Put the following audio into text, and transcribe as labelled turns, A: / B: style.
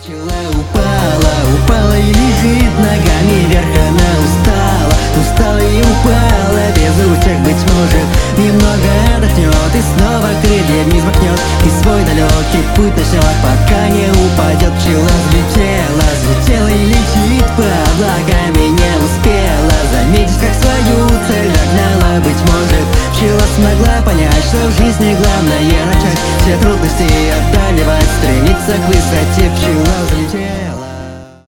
A: Пчела упала и лежит ногами вверх, она устала и упала. Без утех, быть может, немного отдохнет и снова крыльями взмахнет и свой далекий путь начнет, пока не упадет. Пчела взлетела и летит под облаками, не успела заметить, как свою цель догнала. Быть может, пчела смогла понять, что в жизни главное начать все трудности одолевать, стремиться к высоте. Пчела взлетела.